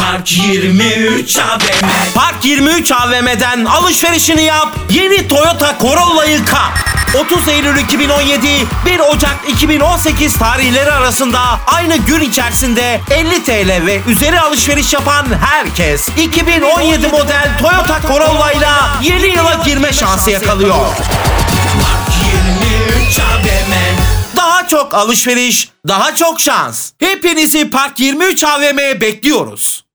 Park 23 AVM. Park 23 AVM'den alışverişini yap. Yeni Toyota Corolla'yı kap. 30 Eylül 2017, 1 Ocak 2018 tarihleri arasında aynı gün içerisinde 50 TL ve üzeri alışveriş yapan herkes 2017 model Toyota Corolla'yla yeni yıla girme şansı yakalıyor. Park 23 AVM. Daha çok alışveriş, daha çok şans. Hepinizi Park 23 AVM'ye bekliyoruz.